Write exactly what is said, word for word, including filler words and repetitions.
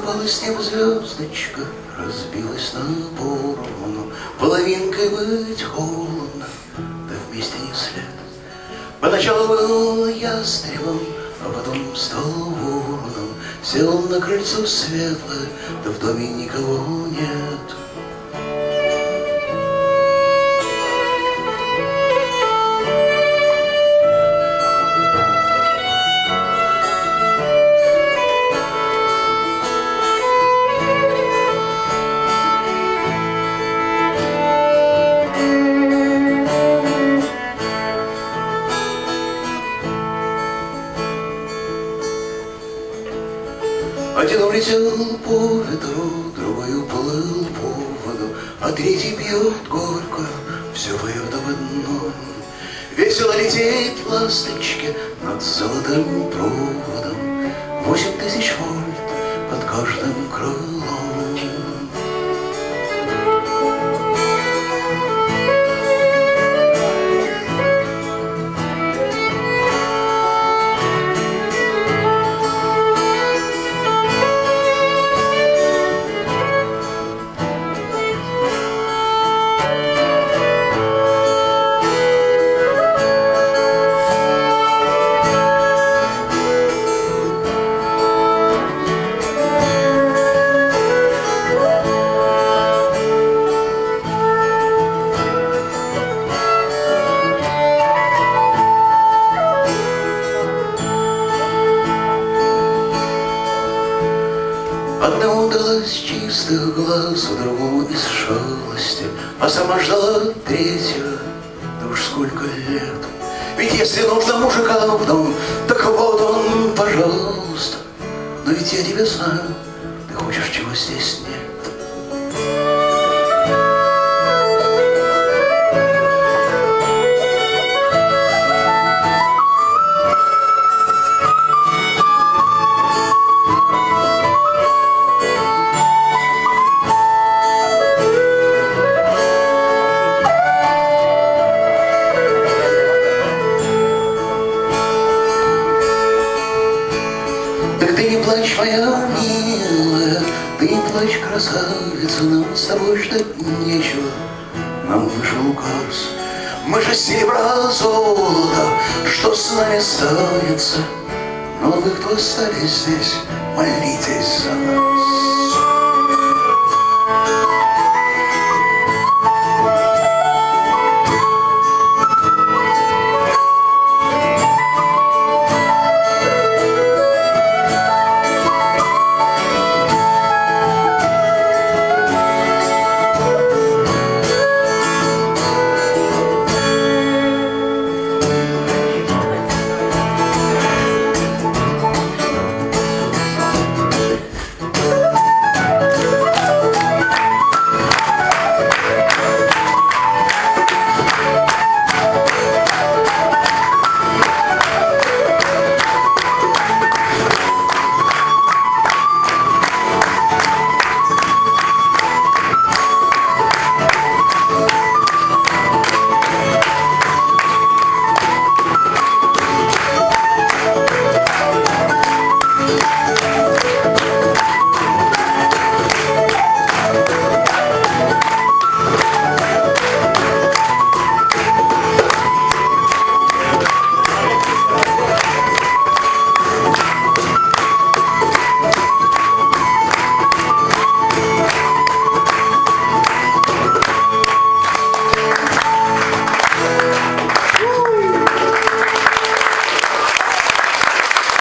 упала с неба звездочка, разбилась на поровну. Половинкой быть холодно, да вместе не след. Поначалу был ястребом, а потом стал вороном. Сел на крыльцо светлое, да в доме никого нет. Один улетел по ветру, другой уплыл по воду, а третий пьет горько, все поет об одном. Весело летит ласточки над золотым проводом, восемь тысяч вольт под каждым крылом. Одному удалось чистых глаз, а другому из шалости, а сама ждала третьего, да уж сколько лет. Ведь если нужно мужика в дом, так вот он, пожалуйста. Но ведь я тебя знаю, ты хочешь, чего здесь нет. Так ты не плачь, моя милая, ты не плачь, красавица, нам с тобой ждать нечего. Нам вышел указ, мы же серебра, золото, что с нами останется. Но вы, кто остались здесь, молитесь за нас.